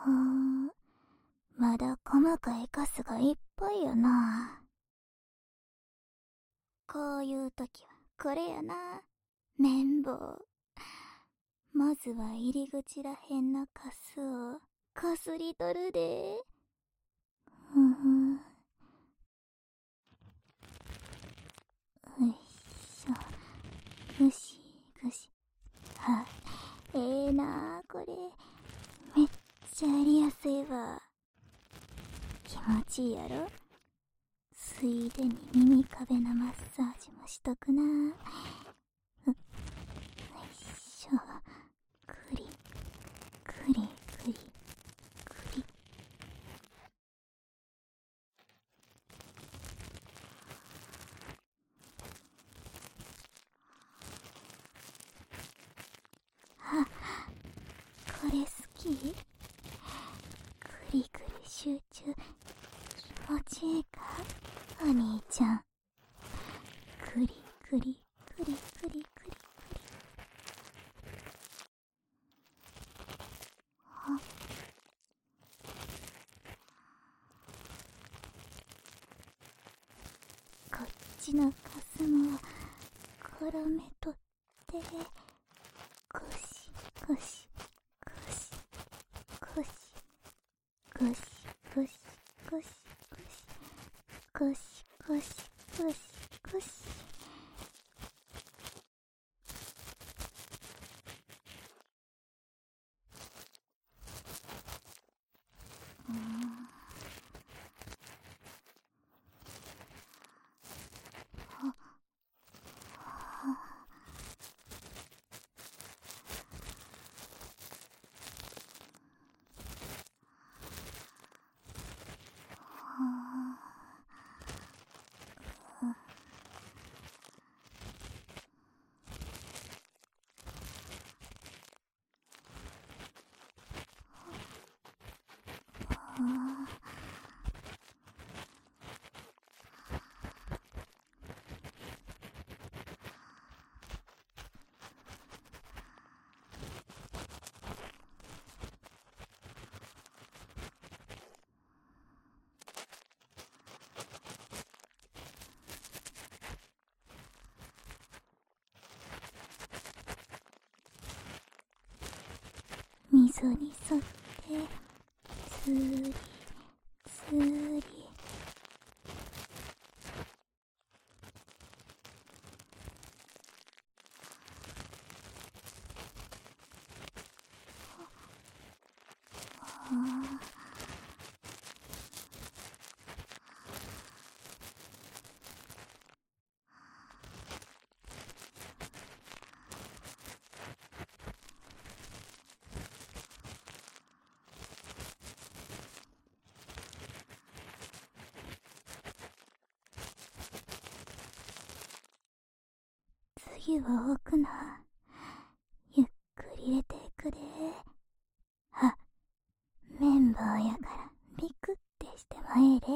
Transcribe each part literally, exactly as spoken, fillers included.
ふん、まだ細かいカスがいっぱいやな。こういう時はこれやな、綿棒。まずは入り口らへんのカスをこすり取るで。ふん、よいしょ、ぐしぐし。は、ええー、なあこれ。めっちゃやりやすいわ。気持ちいいやろ。ついでに耳壁のマッサージもしとくな。よいしょ、くりくりくりくり。あ、これ好き。くりくり集中、気持ちいいかお兄ちゃん。くりくりくりくりくりくり。あ、こっちのカスも絡めとって、ゴシゴシゴシゴシゴシゴシゴシゴシゴシゴシゴシゴシ。うーん、あ、あ、溝に沿ってつりつり。あ、次は奥のゆっくり入れていくで。あ、綿棒やからビクってしてもええで。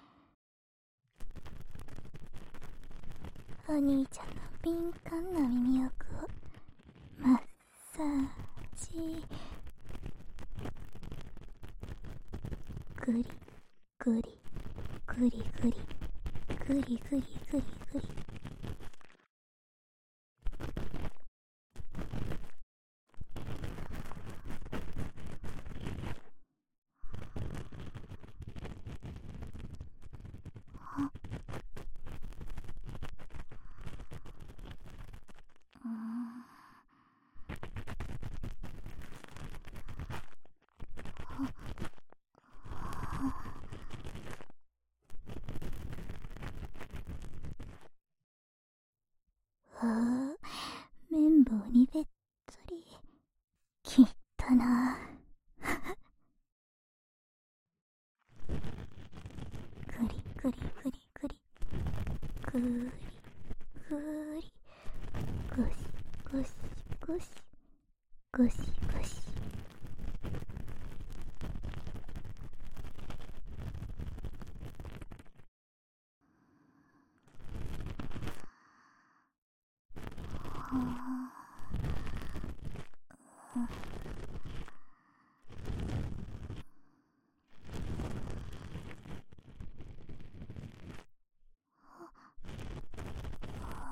お兄ちゃんの敏感な耳奥をマッサージ。グリグリグリグリグリグリグリグリ。あ、うーん、ああ、綿棒にべっとり。きっとな。グリグリグリグリグリグリ。ゴシゴシゴシゴシゴシ。はあ、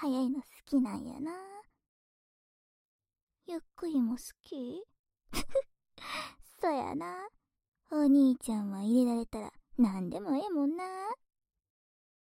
早いの好きなんやな。ゆっくりも好き？そやな。お兄ちゃんは入れられたら何でもええもんな。